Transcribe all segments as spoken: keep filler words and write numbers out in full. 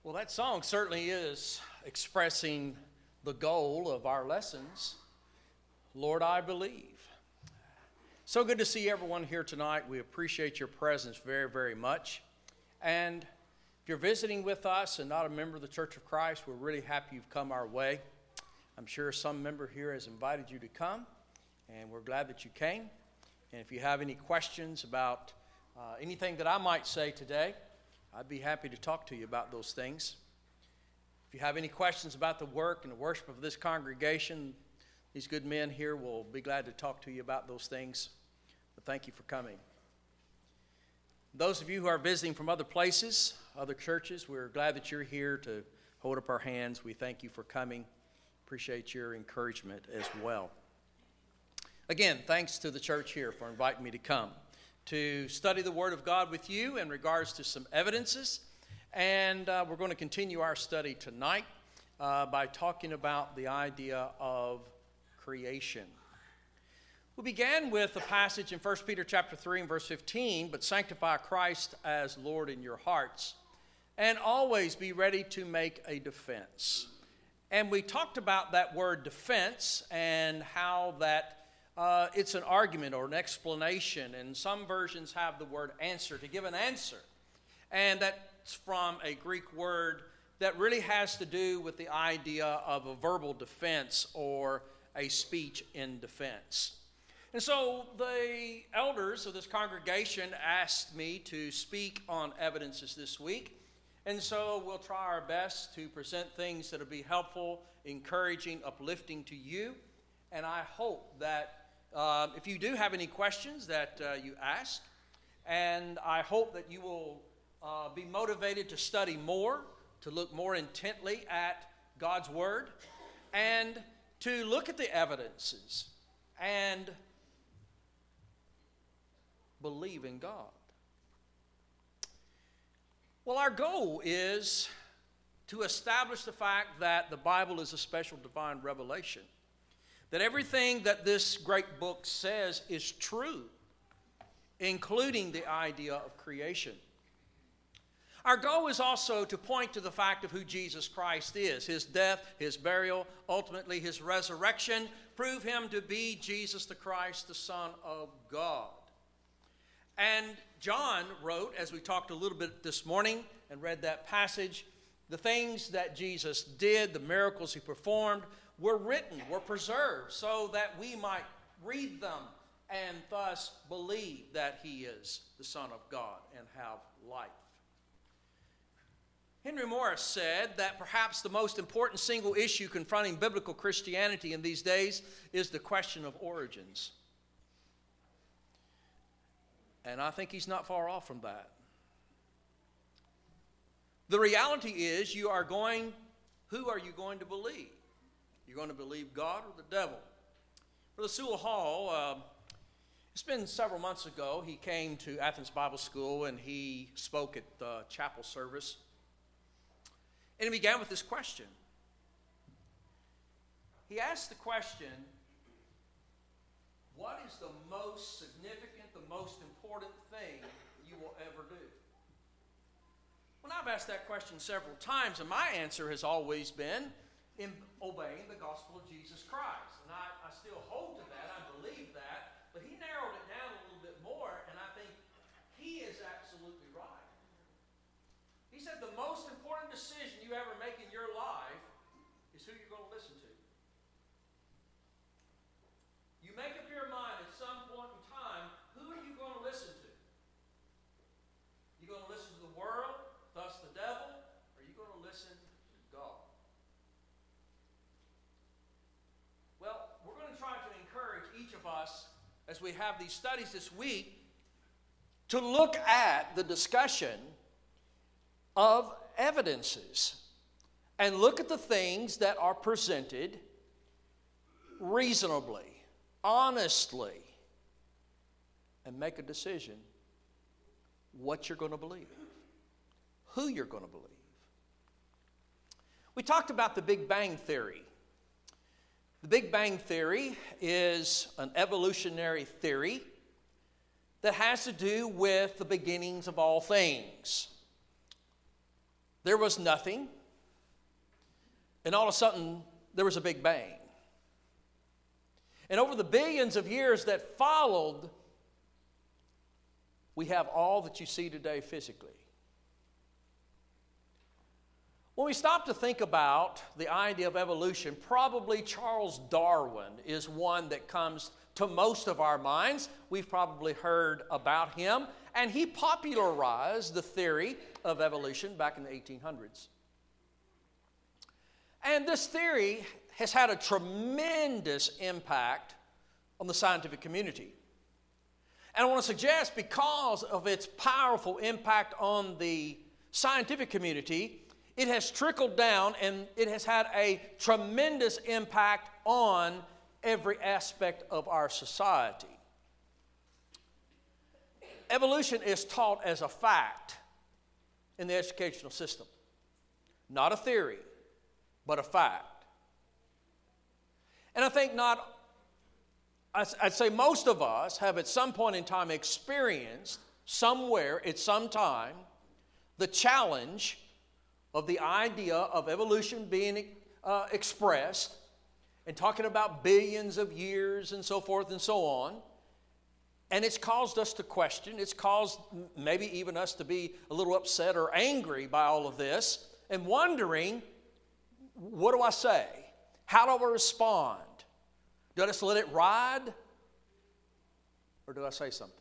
Well, that song certainly is expressing the goal of our lessons. Lord, I believe. So good to see everyone here tonight. We appreciate your presence very, very much. And if you're visiting with us and not a member of the Church of Christ, we're really happy you've come our way. I'm sure some member here has invited you to come, and we're glad that you came. And if you have any questions about uh, anything that I might say today, I'd be happy to talk to you about those things. If you have any questions about the work and the worship of this congregation, these good men here will be glad to talk to you about those things. But thank you for coming. Those of you who are visiting from other places, other churches, we're glad that you're here to hold up our hands. We thank you for coming. Appreciate your encouragement as well. Again, thanks to the church here for inviting me to come to study the Word of God with you in regards to some evidences. And uh, we're going to continue our study tonight uh, by talking about the idea of creation. We began with a passage in First Peter chapter three and verse fifteen, but sanctify Christ as Lord in your hearts, and always be ready to make a defense. And we talked about that word defense and how that Uh, it's an argument or an explanation, and some versions have the word answer, to give an answer. And that's from a Greek word that really has to do with the idea of a verbal defense or a speech in defense. And so the elders of this congregation asked me to speak on evidences this week. And so we'll try our best to present things that will be helpful, encouraging, uplifting to you. And I hope that Uh, if you do have any questions that uh, you ask, and I hope that you will uh, be motivated to study more, to look more intently at God's Word, and to look at the evidences and believe in God. Well, our goal is to establish the fact that the Bible is a special divine revelation. That everything that this great book says is true, including the idea of creation. Our goal is also to point to the fact of who Jesus Christ is, his death, his burial, ultimately his resurrection, prove him to be Jesus the Christ, the Son of God. And John wrote, as we talked a little bit this morning and read that passage, the things that Jesus did, the miracles he performed, were written, were preserved, so that we might read them and thus believe that he is the Son of God and have life. Henry Morris said that perhaps the most important single issue confronting biblical Christianity in these days is the question of origins. And I think he's not far off from that. The reality is, you are going, who are you going to believe? You're going to believe God or the devil? Brother Sewell Hall, uh, it's been several months ago, he came to Athens Bible School and he spoke at the chapel service. And he began with this question. He asked the question, what is the most significant, the most important thing you will ever do? Well, I've asked that question several times, and my answer has always been in obeying the gospel of Jesus Christ. And I, I still hold to that, I believe that, but he narrowed it down a little bit more, and I think he is absolutely right. He said the most important decision you ever make in your life is who you're going to listen to. You make up your mind at some point in time, who are you going to listen to? You going to listen to the world, thus the devil, or are you going to listen to God? Well, we're going to try to encourage each of us as we have these studies this week to look at the discussion of evidences and look at the things that are presented reasonably, honestly, and make a decision what you're going to believe, who you're going to believe. We talked about the Big Bang Theory. The Big Bang Theory is an evolutionary theory that has to do with the beginnings of all things. there was nothing, and all of a sudden, there was a big bang. And over the billions of years that followed, we have all that you see today physically. When we stop to think about the idea of evolution, probably Charles Darwin is one that comes to most of our minds. We've probably heard about him, and he popularized the theory of evolution back in the eighteen hundreds. And this theory has had a tremendous impact on the scientific community. And I want to suggest, because of its powerful impact on the scientific community, it has trickled down and it has had a tremendous impact on every aspect of our society. Evolution is taught as a fact in the educational system. Not a theory, but a fact. And I think not, I'd say most of us have at some point in time experienced somewhere at some time the challenge of the idea of evolution being uh, expressed and talking about billions of years and so forth and so on. And it's caused us to question. It's caused maybe even us to be a little upset or angry by all of this and wondering, what do I say? How do I respond? Do I just let it ride? Or do I say something?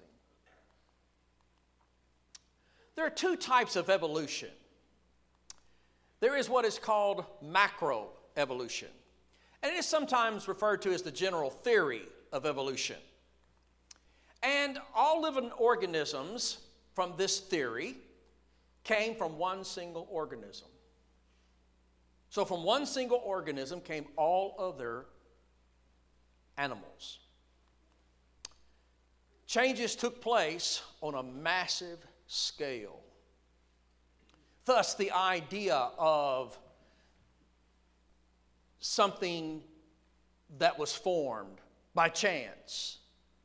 There are two types of evolution. There is what is called macroevolution, and it is sometimes referred to as the general theory of evolution. And all living organisms from this theory came from one single organism. So from one single organism came all other animals. Changes took place on a massive scale. Thus, the idea of something that was formed by chance,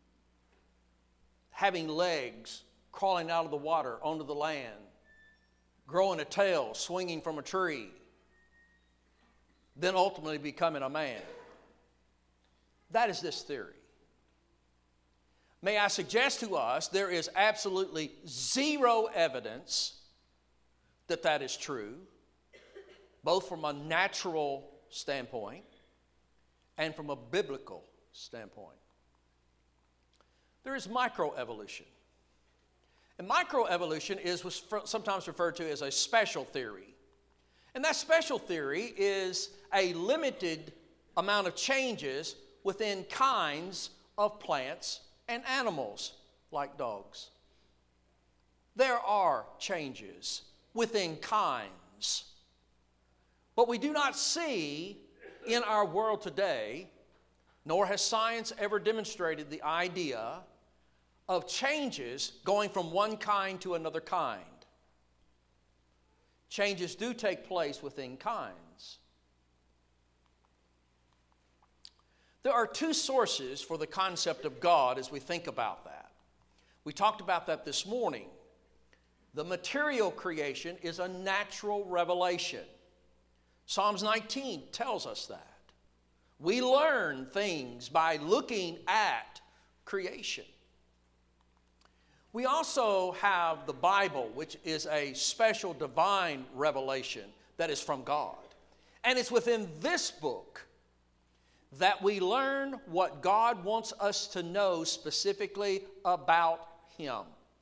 having legs, crawling out of the water onto the land, growing a tail, swinging from a tree, then ultimately becoming a man. That is this theory. May I suggest to us, there is absolutely zero evidence that that is true, both from a natural standpoint and from a biblical standpoint. There is microevolution. And microevolution is what's sometimes referred to as a special theory. And that special theory is a limited amount of changes within kinds of plants and animals, like dogs. There are changes within kinds. But we do not see in our world today, nor has science ever demonstrated the idea of changes going from one kind to another kind. Changes do take place within kinds. There are two sources for the concept of God as we think about that. We talked about that this morning. The material creation is a natural revelation. Psalms nineteen tells us that. We learn things by looking at creation. We also have the Bible, which is a special divine revelation that is from God. And it's within this book that we learn what God wants us to know specifically about Him.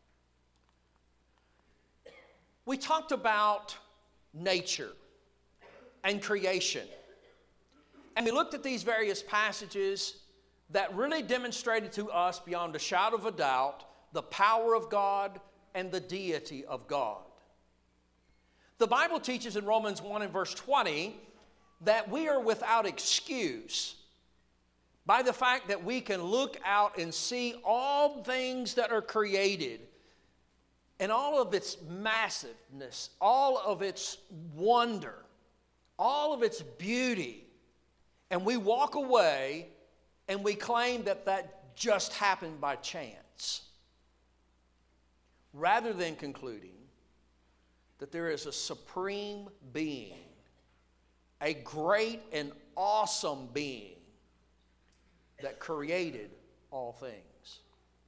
We talked about nature and creation. And we looked at these various passages that really demonstrated to us beyond a shadow of a doubt the power of God and the deity of God. The Bible teaches in Romans one and verse twenty that we are without excuse by the fact that we can look out and see all things that are created and all of its massiveness, all of its wonder, all of its beauty, and we walk away and we claim that that just happened by chance, rather than concluding that there is a supreme being, a great and awesome being that created all things.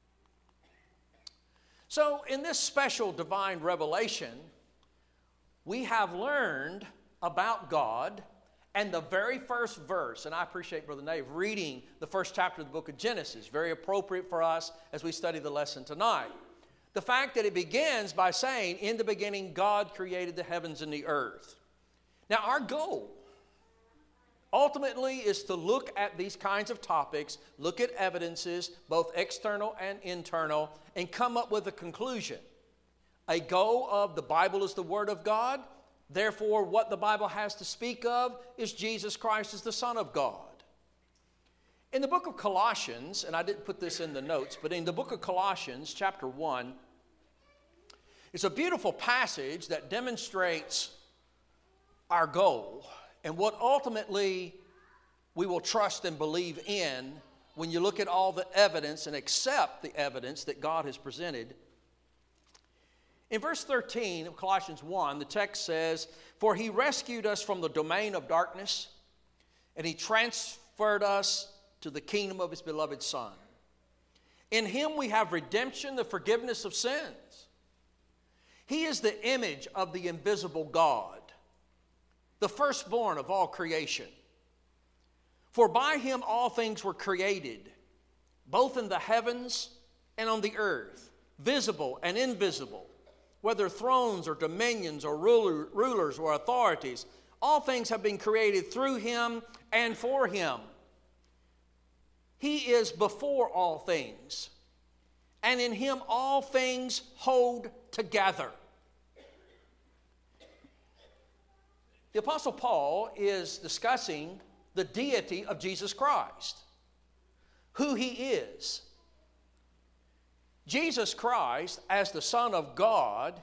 So in this special divine revelation, we have learned about God, and the very first verse, and I appreciate Brother Nave reading the first chapter of the book of Genesis, very appropriate for us as we study the lesson tonight. The fact that it begins by saying, in the beginning, God created the heavens and the earth. Now, our goal ultimately is to look at these kinds of topics, look at evidences, both external and internal, and come up with a conclusion. A goal of the Bible is the Word of God. Therefore, what the Bible has to speak of is Jesus Christ as the Son of God. In the book of Colossians, and I didn't put this in the notes, but in the book of Colossians, chapter one, it's a beautiful passage that demonstrates our goal and what ultimately we will trust and believe in when you look at all the evidence and accept the evidence that God has presented. In verse thirteen of Colossians one, the text says, "For he rescued us from the domain of darkness, and he transferred us to the kingdom of his beloved Son. In him we have redemption, the forgiveness of sins. He is the image of the invisible God, the firstborn of all creation. For by him all things were created, both in the heavens and on the earth, visible and invisible, whether thrones or dominions or ruler, rulers or authorities. All things have been created through him and for him. He is before all things, and in him all things hold together." The Apostle Paul is discussing the deity of Jesus Christ, who he is. Jesus Christ, as the Son of God,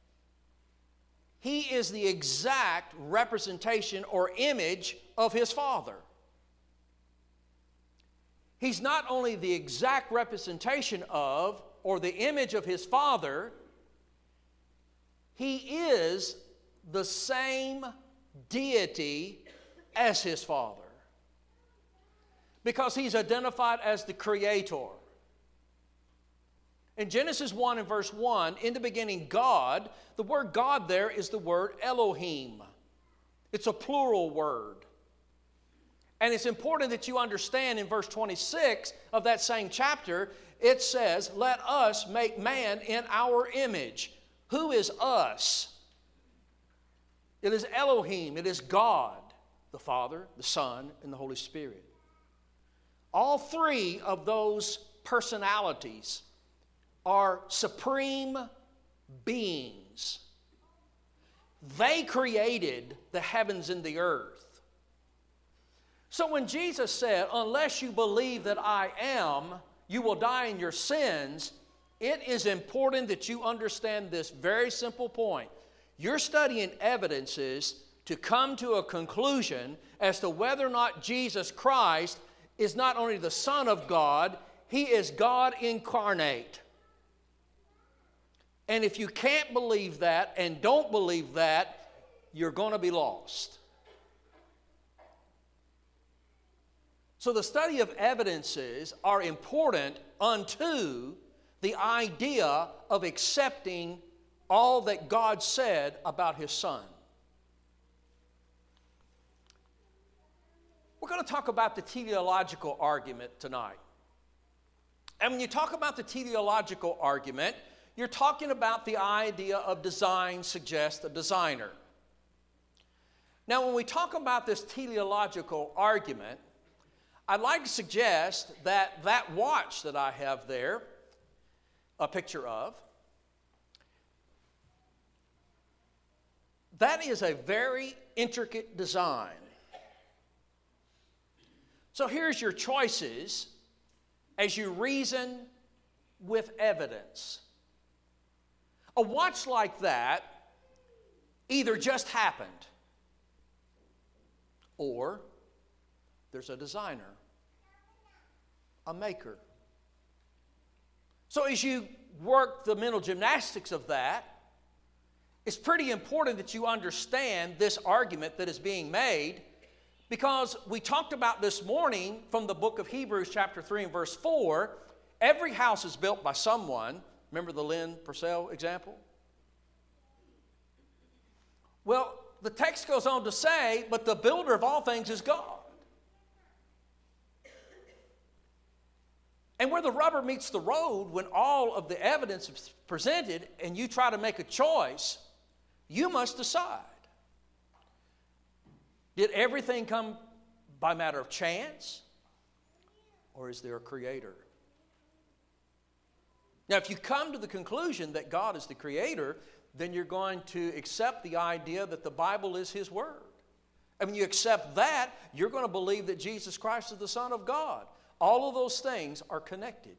he is the exact representation or image of his Father. He's not only the exact representation of or the image of his Father, he is the same deity as his Father, because he's identified as the Creator. In Genesis one and verse one, in the beginning God, the word God there is the word Elohim. It's a plural word. And it's important that you understand in verse twenty-six of that same chapter, it says, "Let us make man in our image." Who is us? It is Elohim. It is God, the Father, the Son, and the Holy Spirit. All three of those personalities are supreme beings. They created the heavens and the earth. So when Jesus said, "Unless you believe that I am, you will die in your sins," it is important that you understand this very simple point. You're studying evidences to come to a conclusion as to whether or not Jesus Christ is not only the Son of God, he is God incarnate. And if you can't believe that and don't believe that, you're going to be lost. So the study of evidences are important unto the idea of accepting all that God said about his Son. We're going to talk about the teleological argument tonight. And when you talk about the teleological argument, you're talking about the idea of design suggests a designer. Now, when we talk about this teleological argument, I'd like to suggest that that watch that I have there, a picture of, that is a very intricate design. So here's your choices as you reason with evidence. A watch like that either just happened or there's a designer, a maker. So as you work the mental gymnastics of that, it's pretty important that you understand this argument that is being made, because we talked about this morning from the book of Hebrews chapter three and verse four, every house is built by someone. Remember the Lynn Purcell example? Well, the text goes on to say, but the builder of all things is God. And where the rubber meets the road, when all of the evidence is presented and you try to make a choice, you must decide. Did everything come by matter of chance? Or is there a creator? Now, if you come to the conclusion that God is the creator, then you're going to accept the idea that the Bible is His Word. And when you accept that, you're going to believe that Jesus Christ is the Son of God. All of those things are connected.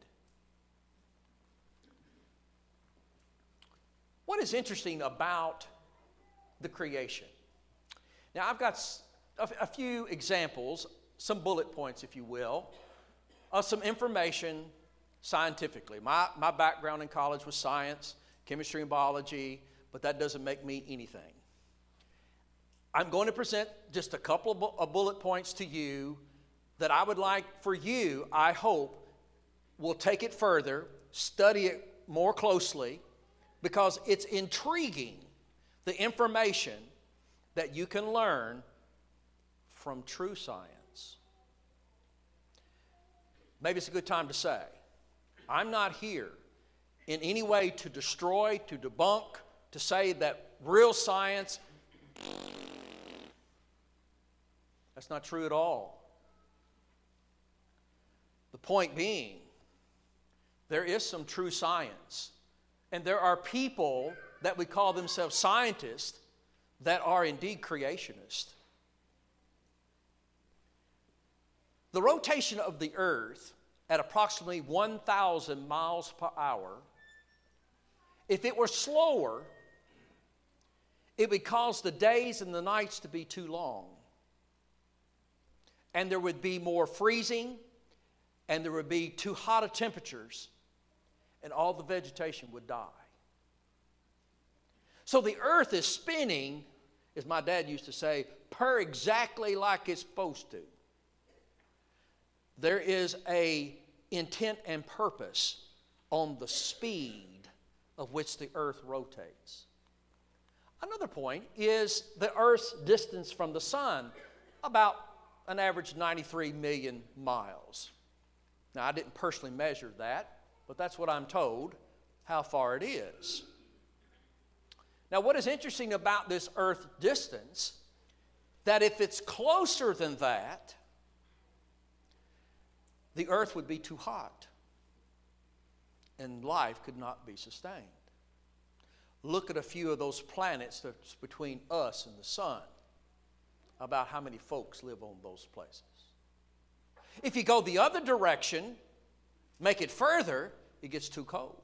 What is interesting about the creation? Now, I've got a few examples, some bullet points, if you will, of some information scientifically. My, my background in college was science, chemistry and biology, but that doesn't make me anything. I'm going to present just a couple of, bu- of bullet points to you that I would like for you, I hope, will take it further, study it more closely, because it's intriguing, the information that you can learn from true science. Maybe it's a good time to say, I'm not here in any way to destroy, to debunk, to say that real science, that's not true at all. The point being, there is some true science, and there are people that we call themselves scientists that are indeed creationists. The rotation of the earth at approximately one thousand miles per hour, if it were slower, it would cause the days and the nights to be too long. And there would be more freezing, and there would be too hot of temperatures, and all the vegetation would die. So the earth is spinning, as my dad used to say, per exactly like it's supposed to. There is a intent and purpose on the speed of which the earth rotates. Another point is the earth's distance from the sun, about an average ninety-three million miles. Now, I didn't personally measure that, but that's what I'm told, how far it is. Now, what is interesting about this earth distance, that if it's closer than that, the earth would be too hot, and life could not be sustained. Look at a few of those planets that's between us and the sun, about how many folks live on those places. If you go the other direction, make it further, it gets too cold.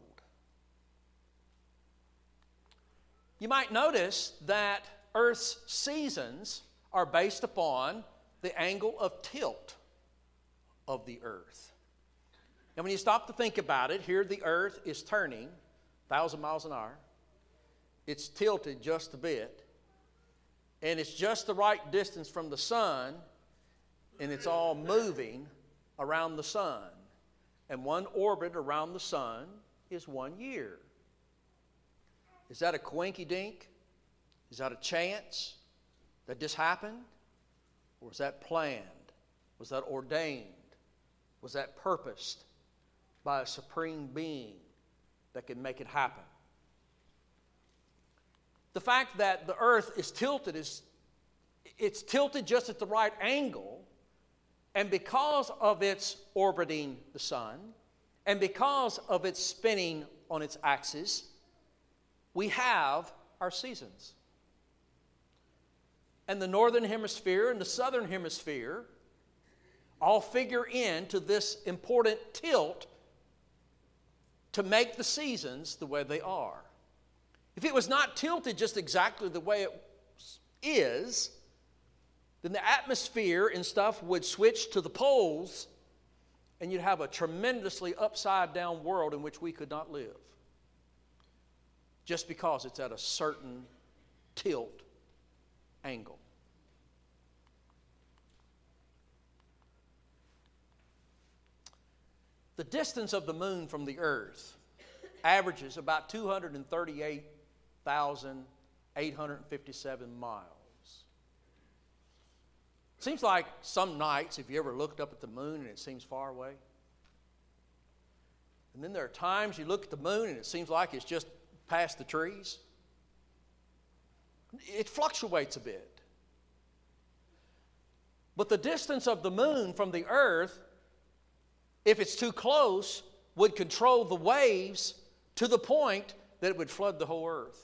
You might notice that Earth's seasons are based upon the angle of tilt of the earth. And when you stop to think about it, here the earth is turning one thousand miles an hour. It's tilted just a bit. And it's just the right distance from the sun, and it's all moving around the sun. And one orbit around the sun is one year. Is that a coinky-dink? Is that a chance that this happened? Or was that planned? Was that ordained? Was that purposed by a supreme being that could make it happen? The fact that the earth is tilted is, it's tilted just at the right angle, and because of its orbiting the sun, and because of its spinning on its axis, we have our seasons. And the northern hemisphere and the southern hemisphere all figure into this important tilt to make the seasons the way they are. If it was not tilted just exactly the way it is, then the atmosphere and stuff would switch to the poles, and you'd have a tremendously upside down world in which we could not live. just because it's at a certain tilt angle. The distance of the moon from the earth averages about two hundred thirty-eight thousand eight hundred fifty-seven miles. Seems like some nights, if you ever looked up at the moon and it seems far away. And then there are times you look at the moon and it seems like it's just past the trees. It fluctuates a bit. But the distance of the moon from the earth, if it's too close, would control the waves to the point that it would flood the whole earth.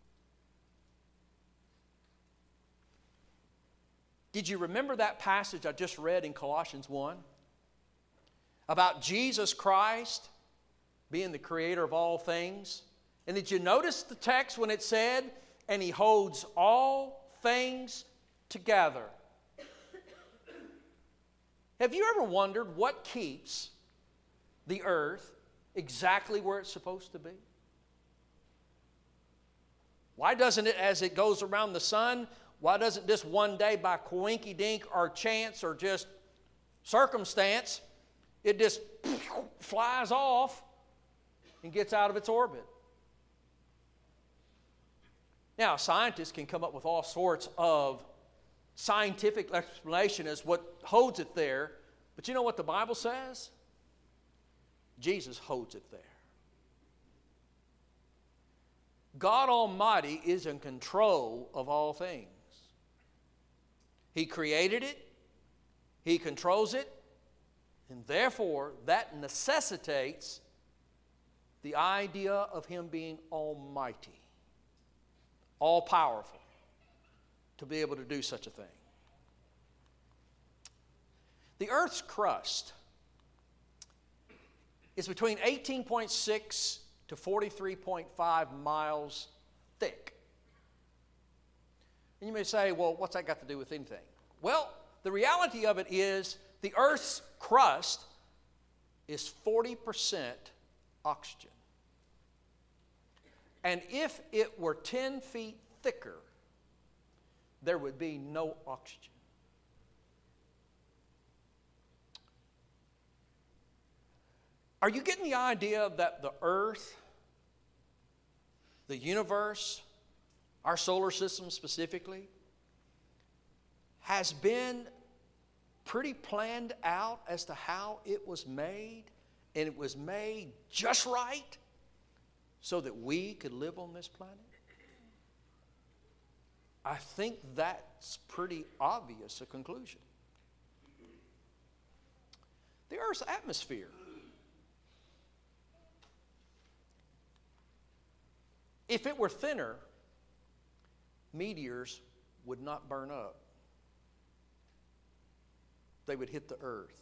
Did you remember that passage I just read in Colossians one? About Jesus Christ being the creator of all things? And did you notice the text when it said, and He holds all things together? Have you ever wondered what keeps the earth exactly where it's supposed to be? Why doesn't it, as it goes around the sun, why doesn't this one day by coinky-dink or chance or just circumstance, it just flies off and gets out of its orbit? Now, scientists can come up with all sorts of scientific explanation as what holds it there, but you know what the Bible says? Jesus holds it there. God Almighty is in control of all things. He created it, He controls it, and therefore that necessitates the idea of Him being almighty, all-powerful, to be able to do such a thing. The earth's crust is between eighteen point six to forty-three point five miles thick. And you may say, well, what's that got to do with anything? Well, the reality of it is the earth's crust is forty percent oxygen. And if it were ten feet thicker, there would be no oxygen. Are you getting the idea that the earth, the universe, our solar system specifically, has been pretty planned out as to how it was made, and it was made just right so that we could live on this planet? I think that's pretty obvious a conclusion. The Earth's atmosphere. If it were thinner, meteors would not burn up. They would hit the earth.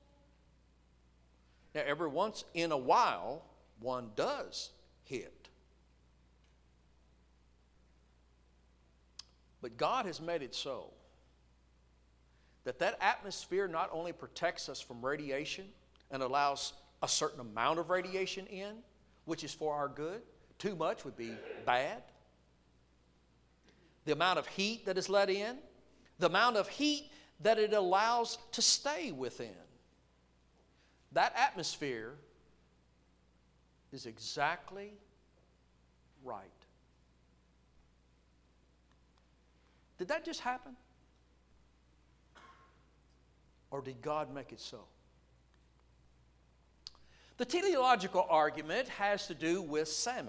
Now, every once in a while, one does hit. But God has made it so that that atmosphere not only protects us from radiation and allows a certain amount of radiation in, which is for our good. Too much would be bad. The amount of heat that is let in, the amount of heat that it allows to stay within. That atmosphere is exactly right. Did that just happen? Or did God make it so? The teleological argument has to do with salmon.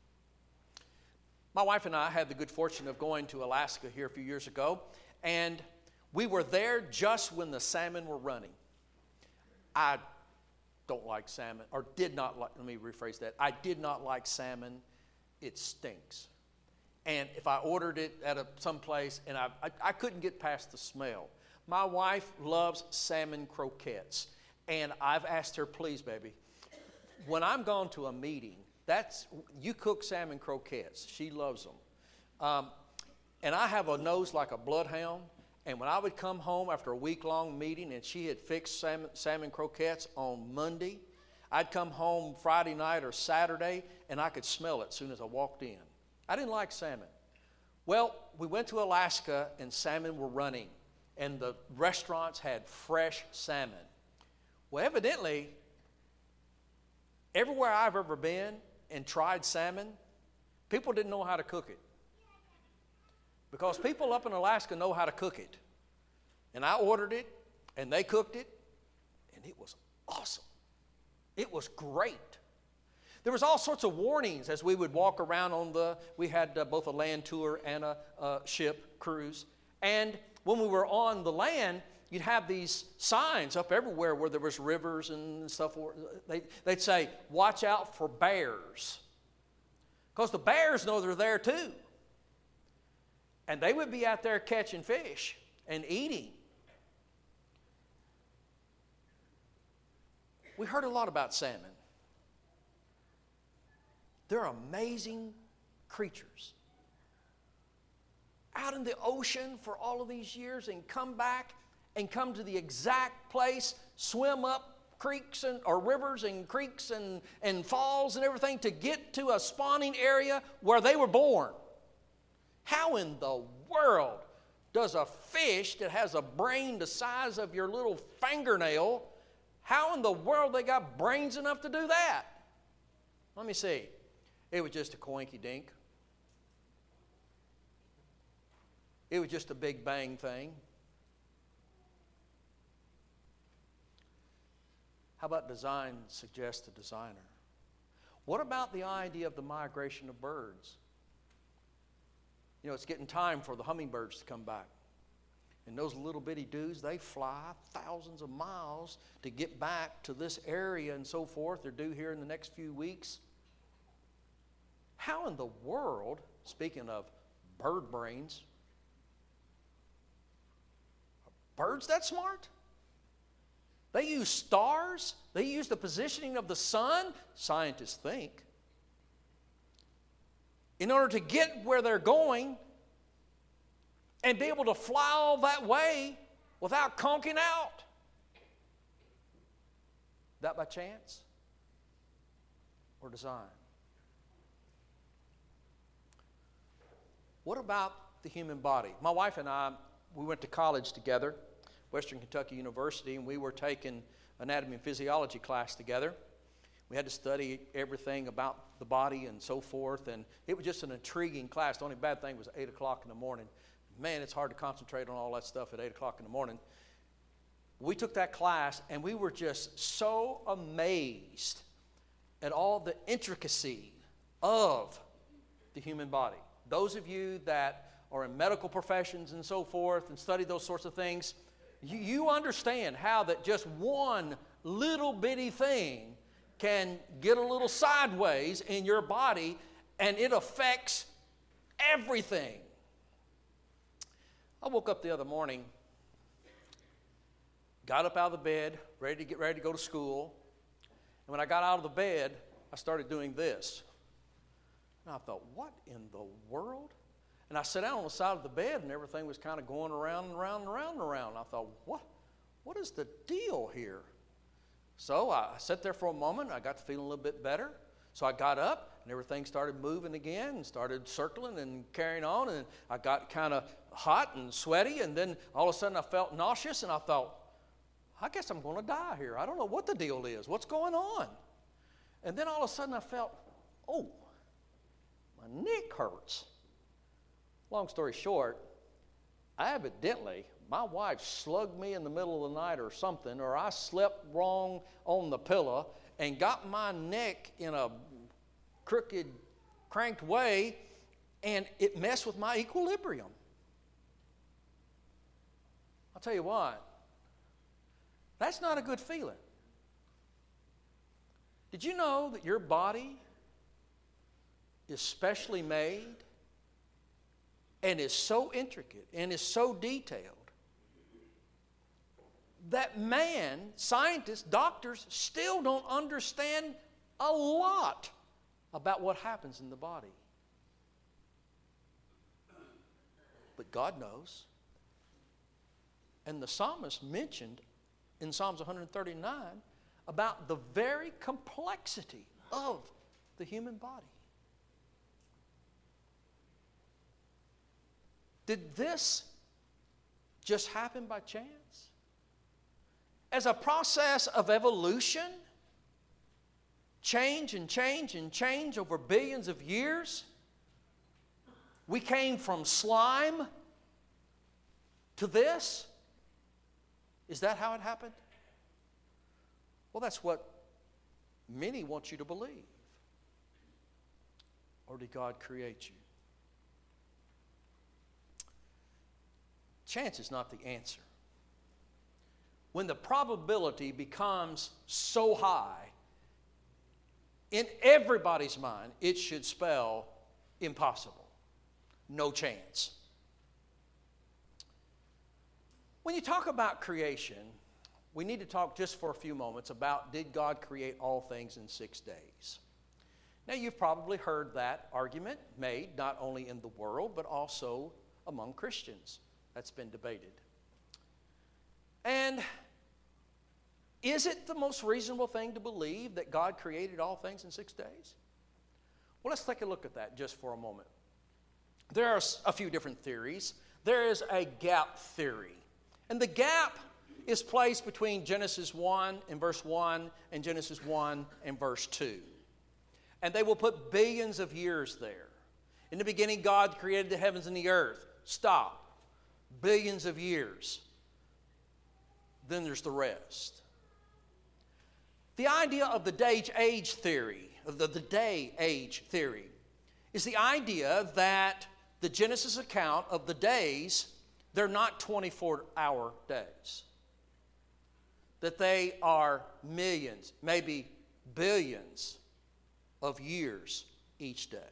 My wife and I had the good fortune of going to Alaska here a few years ago, and we were there just when the salmon were running. I don't like salmon, or did not like, let me rephrase that. I did not like salmon. It stinks. And if I ordered it at a, some place, and I, I, I couldn't get past the smell. My wife loves salmon croquettes, and I've asked her, please, baby, when I'm gone to a meeting, that's you cook salmon croquettes. She loves them. Um, and I have a nose like a bloodhound. And when I would come home after a week-long meeting and she had fixed salmon, salmon croquettes on Monday, I'd come home Friday night or Saturday, and I could smell it as soon as I walked in. I didn't like salmon. Well, we went to Alaska, and salmon were running, and the restaurants had fresh salmon. Well, evidently, everywhere I've ever been and tried salmon, people didn't know how to cook it. Because people up in Alaska know how to cook it. And I ordered it, and they cooked it, and it was awesome. It was great. There was all sorts of warnings as we would walk around on the, we had uh, both a land tour and a, a ship cruise. And when we were on the land, you'd have these signs up everywhere where there was rivers and stuff. They, they'd say, watch out for bears. Because the bears know they're there too. And they would be out there catching fish and eating. We heard a lot about salmon. They're amazing creatures. Out in the ocean for all of these years and come back and come to the exact place, swim up creeks and or rivers and creeks and, and falls and everything to get to a spawning area where they were born. How in the world does a fish that has a brain the size of your little fingernail, how in the world they got brains enough to do that? Let me see. It was just a coinky-dink. It was just a big bang thing. How about design suggests the designer? What about the idea of the migration of birds? You know, it's getting time for the hummingbirds to come back. And those little bitty dudes, they fly thousands of miles to get back to this area and so forth. They're due here in the next few weeks. How in the world, speaking of bird brains, are birds that smart? They use stars. They use the positioning of the sun, scientists think, in order to get where they're going and be able to fly all that way without conking out. That by chance or design? What about the human body? My wife and I, we went to college together, Western Kentucky University, and we were taking anatomy and physiology class together. We had to study everything about the body and so forth, and it was just an intriguing class. The only bad thing was eight o'clock in the morning. Man, it's hard to concentrate on all that stuff at eight o'clock in the morning. We took that class, and we were just so amazed at all the intricacy of the human body. Those of you that are in medical professions and so forth and study those sorts of things, you, you understand how that just one little bitty thing can get a little sideways in your body and it affects everything. I woke up the other morning, got up out of the bed, ready to get ready to go to school. And when I got out of the bed, I started doing this. And I thought, what in the world? And I sat down on the side of the bed, and everything was kind of going around and around and around and around. And I thought, what, what is the deal here? So I sat there for a moment. I got to feeling a little bit better. So I got up, and everything started moving again and started circling and carrying on. And I got kind of hot and sweaty, and then all of a sudden I felt nauseous, and I thought, I guess I'm going to die here. I don't know what the deal is. What's going on? And then all of a sudden I felt, oh, my neck hurts. Long story short, I evidently, my wife slugged me in the middle of the night or something, or I slept wrong on the pillow and got my neck in a crooked, cranked way, and it messed with my equilibrium. I'll tell you what, that's not a good feeling. Did you know that your body is specially made and is so intricate and is so detailed that man, scientists, doctors still don't understand a lot about what happens in the body? But God knows. And the psalmist mentioned in Psalms one thirty-nine about the very complexity of the human body. Did this just happen by chance? As a process of evolution, change and change and change over billions of years, we came from slime to this? Is that how it happened? Well, that's what many want you to believe. Or did God create you? Chance is not the answer. When the probability becomes so high, in everybody's mind, it should spell impossible. No chance. When you talk about creation, we need to talk just for a few moments about, did God create all things in six days? Now, you've probably heard that argument made not only in the world, but also among Christians. That's been debated. And is it the most reasonable thing to believe that God created all things in six days? Well, let's take a look at that just for a moment. There are a few different theories. There is a gap theory. And the gap is placed between Genesis one and verse one and Genesis one and verse two. And they will put billions of years there. In the beginning, God created the heavens and the earth. Stop. Billions of years. Then there's the rest. The idea of the day age theory, of the, the day age theory, is the idea that the Genesis account of the days, they're not twenty-four hour days. That they are millions, maybe billions of years each day.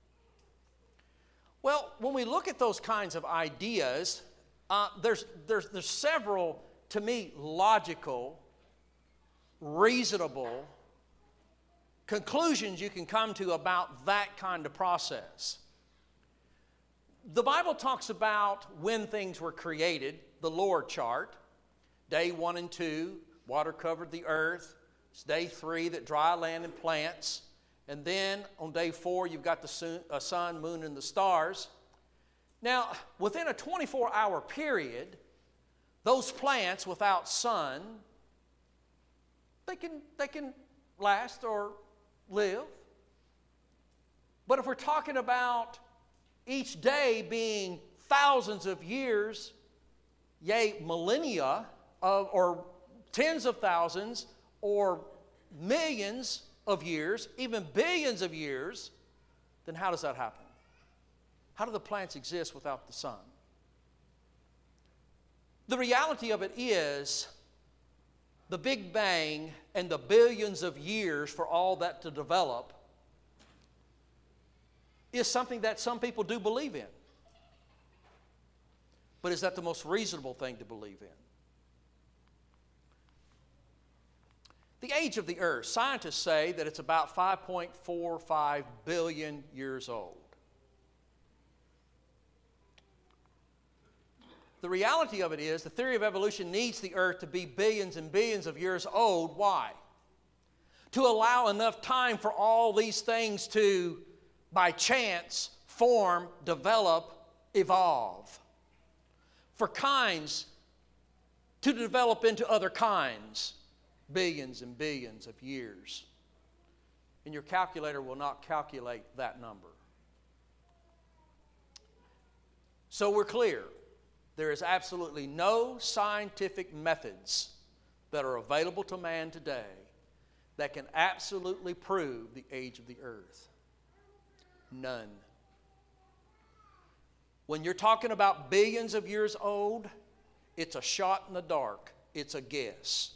Well, when we look at those kinds of ideas, uh, there's, there's, there's several, to me, logical, reasonable conclusions you can come to about that kind of process. The Bible talks about when things were created, the Lord chart. Day one and two, water covered the earth. It's day three that dry land and plants. And then on day four, you've got the sun, moon, and the stars. Now, within a twenty-four hour period, those plants without sun, they can, they can last or live. But if we're talking about each day being thousands of years, yea, millennia, of, or tens of thousands, or millions of years, even billions of years, then how does that happen? How do the plants exist without the sun? The reality of it is the Big Bang and the billions of years for all that to develop is something that some people do believe in. But is that the most reasonable thing to believe in? The age of the earth, scientists say that it's about five point four five billion years old. The reality of it is the theory of evolution needs the earth to be billions and billions of years old. Why? To allow enough time for all these things to, by chance, form, develop, evolve. For kinds to develop into other kinds. Billions and billions of years. And your calculator will not calculate that number. So we're clear. There is absolutely no scientific methods that are available to man today that can absolutely prove the age of the earth. None. When you're talking about billions of years old, it's a shot in the dark. It's a guess.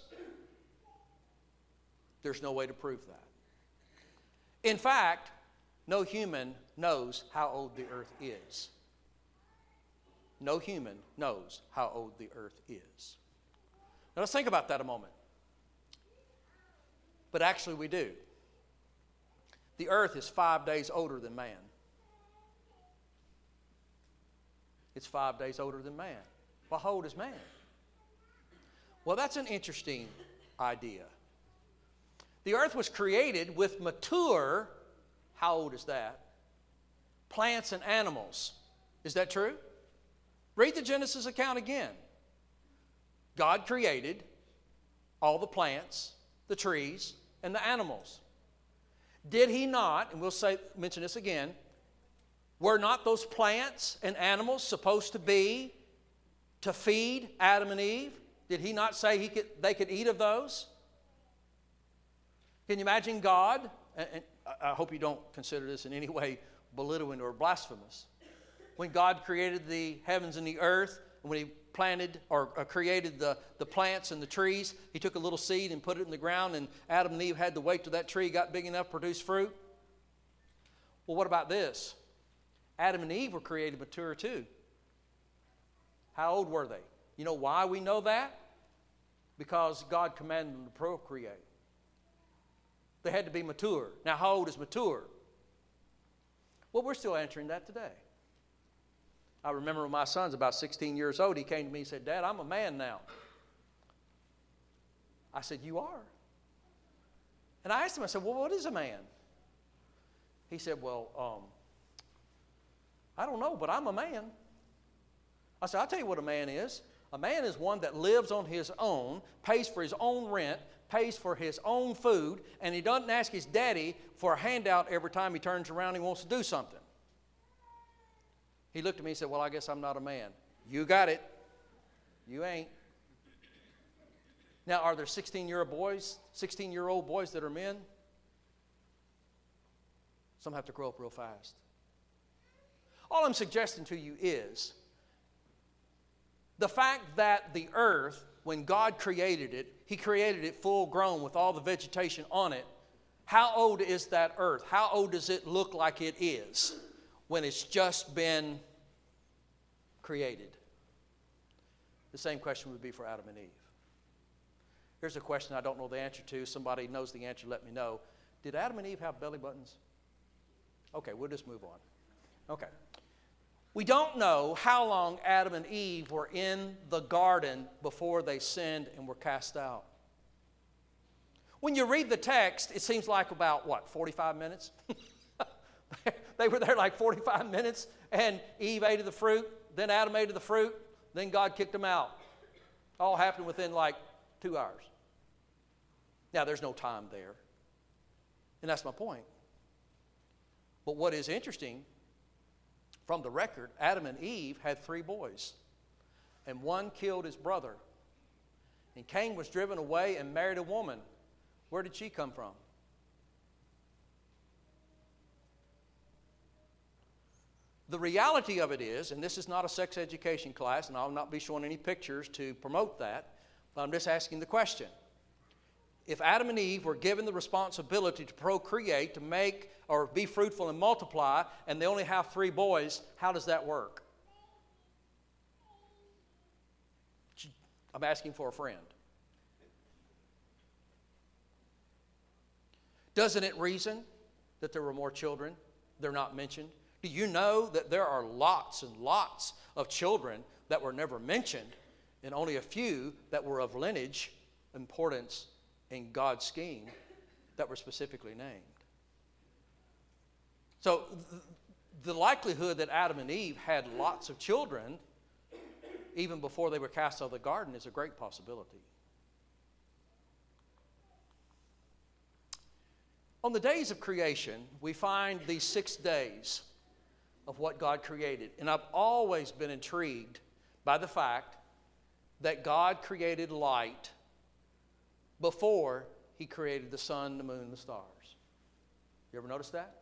There's no way to prove that. In fact, no human knows how old the earth is. No human knows how old the earth is. Now let's think about that a moment. But actually we do. The earth is five days older than man. It's five days older than man. Well, how old is man? Well, that's an interesting idea. The earth was created with mature, how old is that? Plants and animals. Is that true? Read the Genesis account again. God created all the plants, the trees, and the animals. Did he not, and we'll say, mention this again, were not those plants and animals supposed to be to feed Adam and Eve? Did he not say he could, they could eat of those? Can you imagine God, and, and I hope you don't consider this in any way belittling or blasphemous, when God created the heavens and the earth, when he planted or, or created the, the plants and the trees, he took a little seed and put it in the ground, and Adam and Eve had to wait till that tree got big enough to produce fruit? Well, what about this? Adam and Eve were created mature too. How old were they? You know why we know that? Because God commanded them to procreate. They had to be mature. Now, how old is mature? Well, we're still answering that today. I remember when my son's about sixteen years old, he came to me and said, Dad, I'm a man now. I said, you are? And I asked him, I said, well, what is a man? He said, well, um, I don't know, but I'm a man. I said, I'll tell you what a man is. A man is one that lives on his own, pays for his own rent, pays for his own food, and he doesn't ask his daddy for a handout every time he turns around and he wants to do something. He looked at me and said, well, I guess I'm not a man. You got it. You ain't. Now, are there sixteen-year-old boys, sixteen-year-old boys that are men? Some have to grow up real fast. All I'm suggesting to you is the fact that the earth, when God created it, he created it full grown with all the vegetation on it. How old is that earth? How old does it look like it is when it's just been created? The same question would be for Adam and Eve. Here's a question I don't know the answer to. Somebody knows the answer, let me know. Did Adam and Eve have belly buttons? Okay, we'll just move on. Okay. We don't know how long Adam and Eve were in the garden before they sinned and were cast out. When you read the text, it seems like about, what, forty-five minutes? They were there like forty-five minutes, and Eve ate of the fruit, then Adam ate of the fruit, then God kicked them out. All happened within like two hours. Now, there's no time there, and that's my point. But what is interesting, from the record, Adam and Eve had three boys, and one killed his brother. And Cain was driven away and married a woman. Where did she come from? The reality of it is, and this is not a sex education class, and I'll not be showing any pictures to promote that, but I'm just asking the question. If Adam and Eve were given the responsibility to procreate, to make or be fruitful and multiply, and they only have three boys, how does that work? I'm asking for a friend. Doesn't it reason that there were more children? They're not mentioned. Do you know that there are lots and lots of children that were never mentioned, and only a few that were of lineage, importance, in God's scheme that were specifically named? So th- the likelihood that Adam and Eve had lots of children even before they were cast out of the garden is a great possibility. On the days of creation, we find these six days of what God created. And I've always been intrigued by the fact that God created light before he created the sun, the moon, and the stars. You ever notice that?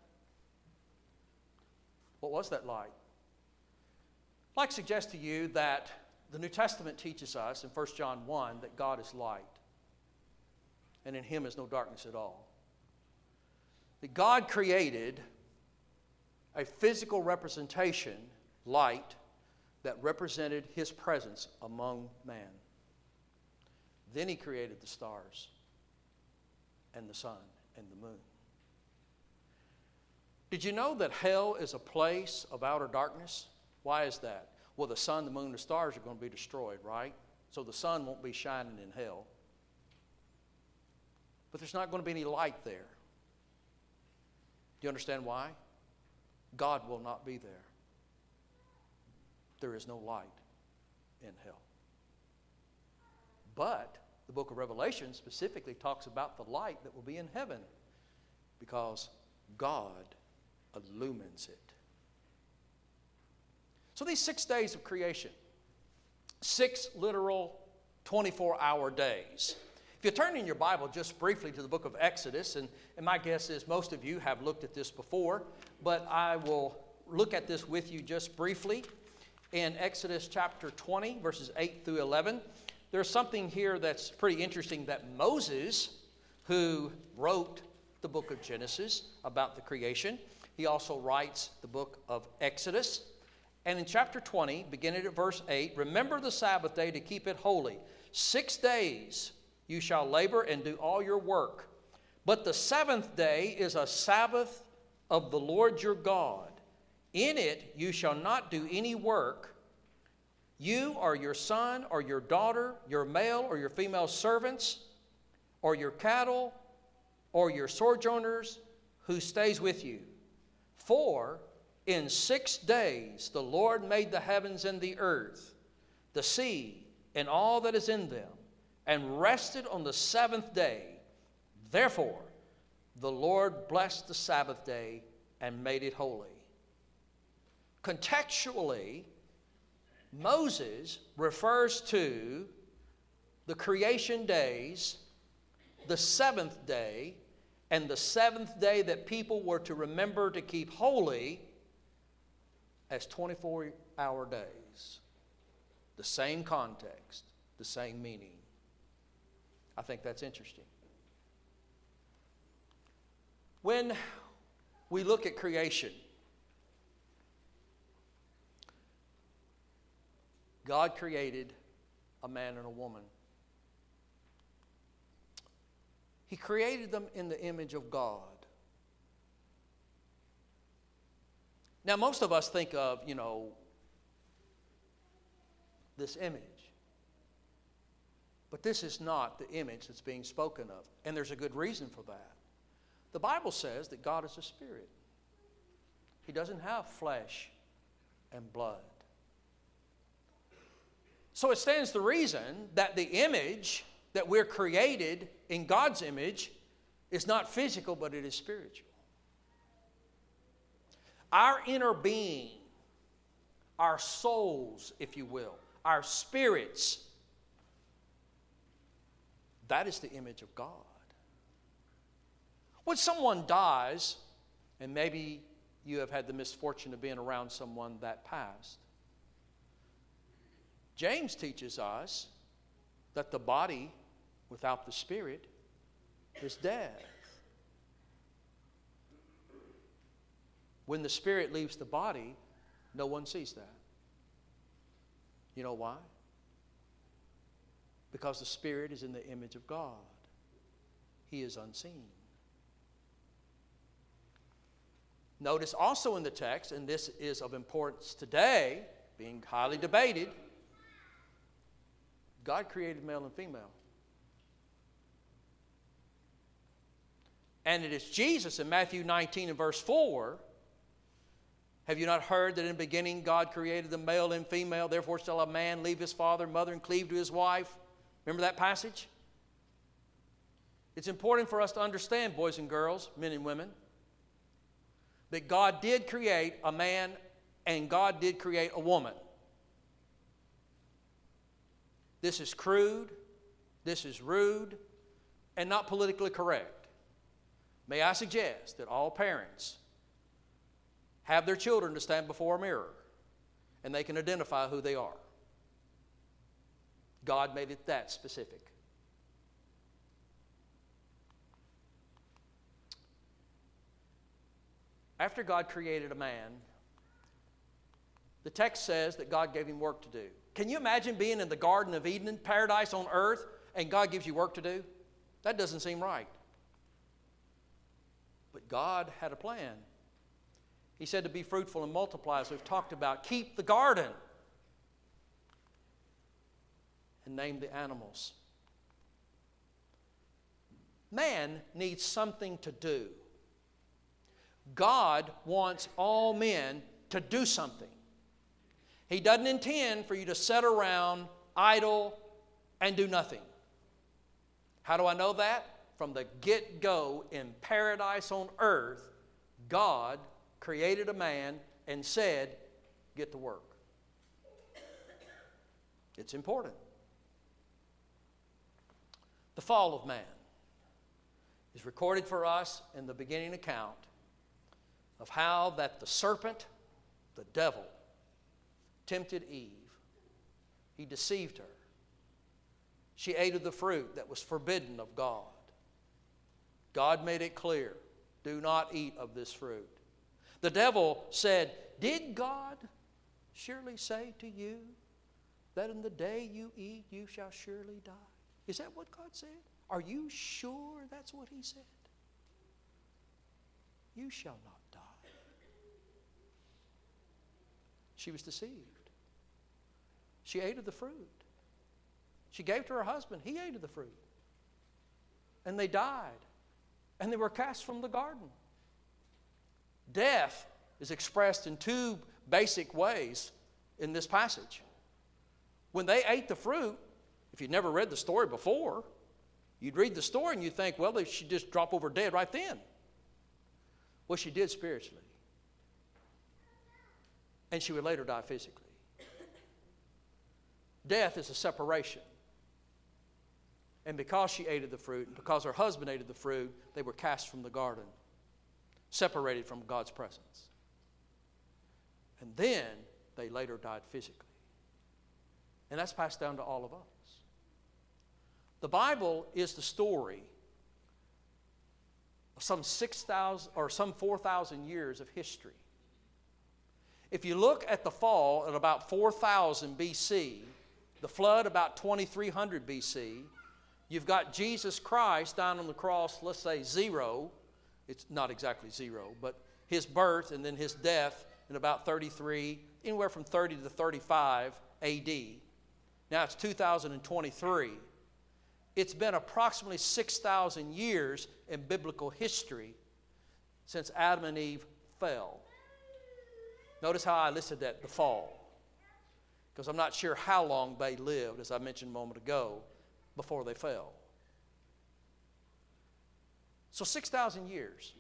What was that light? I'd like to suggest to you that the New Testament teaches us in First John one that God is light, and in him is no darkness at all. That God created a physical representation, light, that represented his presence among man. Then he created the stars and the sun and the moon. Did you know that hell is a place of outer darkness? Why is that? Well, the sun, the moon, and the stars are going to be destroyed, right? So the sun won't be shining in hell. but there's not going to be any light there. Do you understand why? God will not be there. There is no light in hell. But the book of Revelation specifically talks about the light that will be in heaven, because God illumines it. So these six days of creation, six literal twenty-four hour days. If you turn in your Bible just briefly to the book of Exodus, and, and my guess is most of you have looked at this before, but I will look at this with you just briefly. In Exodus chapter twenty, verses eight through eleven, there's something here that's pretty interesting, that Moses, who wrote the book of Genesis about the creation, he also writes the book of Exodus. And in chapter twenty, beginning at verse eight, remember the Sabbath day to keep it holy. Six days you shall labor and do all your work. But the seventh day is a Sabbath of the Lord your God. In it you shall not do any work, you or your son or your daughter, your male or your female servants, or your cattle, or your sojourners who stays with you. For in six days the Lord made the heavens and the earth, the sea, and all that is in them, and rested on the seventh day. Therefore, the Lord blessed the Sabbath day and made it holy. Contextually, Moses refers to the creation days, the seventh day, and the seventh day that people were to remember to keep holy as twenty-four hour days. The same context, the same meaning. I think that's interesting. When we look at creation, God created a man and a woman. He created them in the image of God. Now, most of us think of, you know, this image. But this is not the image that's being spoken of. And there's a good reason for that. The Bible says that God is a spirit. He doesn't have flesh and blood. So it stands to reason that the image that we're created in God's image is not physical, but it is spiritual. Our inner being, our souls, if you will, our spirits, that is the image of God. When someone dies, and maybe you have had the misfortune of being around someone that passed, James teaches us that the body without the spirit is dead. When the spirit leaves the body, no one sees that. You know why? Because the spirit is in the image of God. He is unseen. Notice also in the text, and this is of importance today, being highly debated, God created male and female. And it is Jesus in Matthew nineteen and verse four. Have you not heard that in the beginning God created the male and female? Therefore shall a man leave his father and mother and cleave to his wife. Remember that passage? It's important for us to understand, boys and girls, men and women, that God did create a man and God did create a woman. This is crude, this is rude, and not politically correct. May I suggest that all parents have their children to stand before a mirror and they can identify who they are. God made it that specific. After God created a man, the text says that God gave him work to do. Can you imagine being in the Garden of Eden, paradise on earth, and God gives you work to do? That doesn't seem right. But God had a plan. He said to be fruitful and multiply, as we've talked about. Keep the garden. And name the animals. Man needs something to do. God wants all men to do something. He doesn't intend for you to sit around idle and do nothing. How do I know that? From the get-go in paradise on earth, God created a man and said, get to work. It's important. The fall of man is recorded for us in the beginning account of how that the serpent, the devil, tempted Eve. He deceived her. She ate of the fruit that was forbidden of God. God made it clear, do not eat of this fruit. The devil said, did God surely say to you that in the day you eat you shall surely die? Is that what God said? Are you sure that's what He said? You shall not die. She was deceived. She ate of the fruit. She gave to her husband. He ate of the fruit. And they died. And they were cast from the garden. Death is expressed in two basic ways in this passage. When they ate the fruit, if you'd never read the story before, you'd read the story and you'd think, well, they should just drop over dead right then. Well, she did spiritually. And she would later die physically. Death is a separation. And because she ate of the fruit, and because her husband ate of the fruit, they were cast from the garden, separated from God's presence. And then they later died physically. And that's passed down to all of us. The Bible is the story of some six thousand or some four thousand years of history. If you look at the fall at about four thousand B C, the flood about twenty-three hundred B C, you've got Jesus Christ down on the cross, let's say zero. It's not exactly zero, but His birth and then His death in about thirty-three, anywhere from thirty to thirty-five A D. Now it's two thousand twenty-three. It's been approximately six thousand years in biblical history since Adam and Eve fell. Notice how I listed that, the fall. Because I'm not sure how long they lived, as I mentioned a moment ago, before they fell. So six thousand years.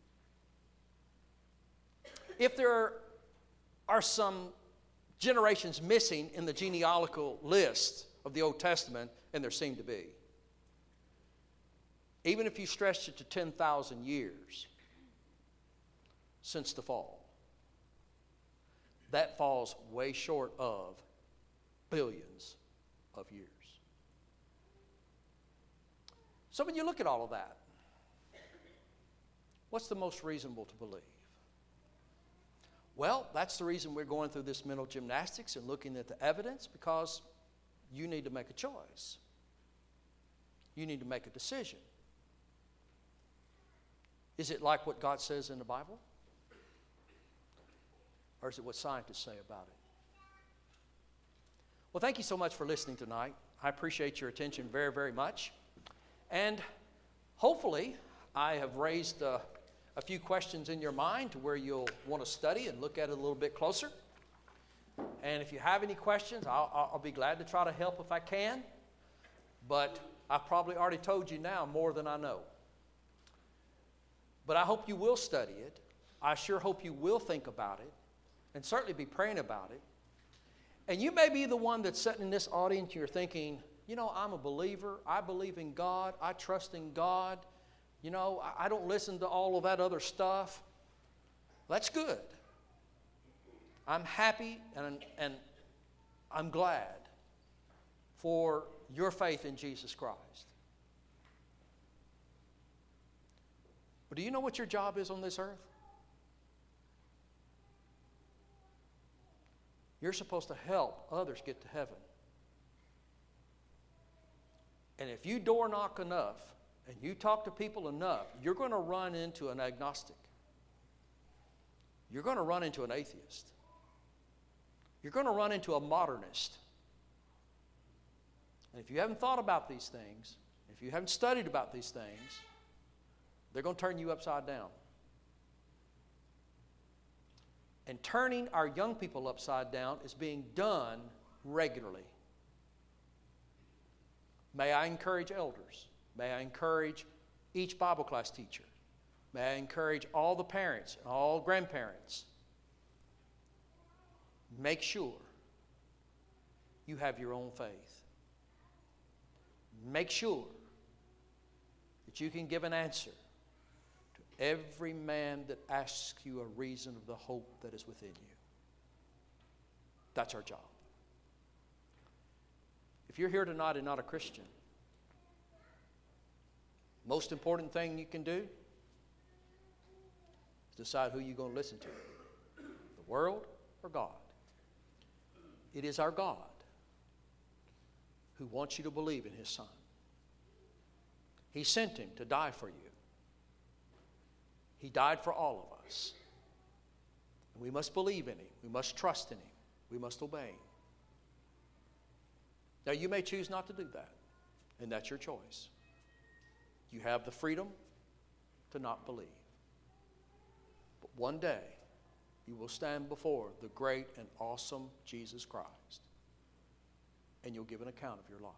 If there are some generations missing in the genealogical list of the Old Testament, and there seem to be, even if you stretched it to ten thousand years since the fall, that falls way short of billions of years. So when you look at all of that, what's the most reasonable to believe? Well, that's the reason we're going through this mental gymnastics and looking at the evidence, because you need to make a choice. You need to make a decision. Is it like what God says in the Bible? Or is it what scientists say about it? Well, thank you so much for listening tonight. I appreciate your attention very, very much. And hopefully, I have raised uh, a few questions in your mind to where you'll want to study and look at it a little bit closer. And if you have any questions, I'll, I'll be glad to try to help if I can. But I've probably already told you now more than I know. But I hope you will study it. I sure hope you will think about it and certainly be praying about it. And you may be the one that's sitting in this audience and you're thinking, you know, I'm a believer. I believe in God. I trust in God. You know, I don't listen to all of that other stuff. That's good. I'm happy and, and I'm glad for your faith in Jesus Christ. But do you know what your job is on this earth? You're supposed to help others get to heaven. And if you door knock enough and you talk to people enough, you're going to run into an agnostic. You're going to run into an atheist. You're going to run into a modernist. And if you haven't thought about these things, If you haven't studied about these things, they're going to turn you upside down. And turning our young people upside down is being done regularly. May I encourage elders? May I encourage each Bible class teacher? May I encourage all the parents and all grandparents? Make sure you have your own faith. Make sure that you can give an answer to every man that asks you a reason of the hope that is within you. That's our job. If you're here tonight and not a Christian, most important thing you can do is decide who you're going to listen to, the world or God. It is our God who wants you to believe in His Son. He sent Him to die for you. He died for all of us. And we must believe in Him. We must trust in Him. We must obey Him. Now, you may choose not to do that, and that's your choice. You have the freedom to not believe. But one day, you will stand before the great and awesome Jesus Christ, and you'll give an account of your life.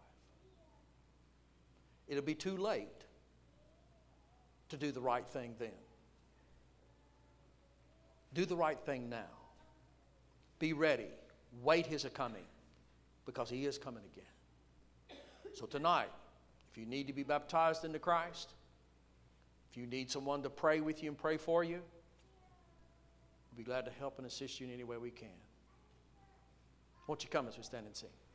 It'll be too late to do the right thing then. Do the right thing now. Be ready. Wait His coming, because He is coming again. So tonight, if you need to be baptized into Christ, if you need someone to pray with you and pray for you, we'll be glad to help and assist you in any way we can. Won't you come as we stand and sing?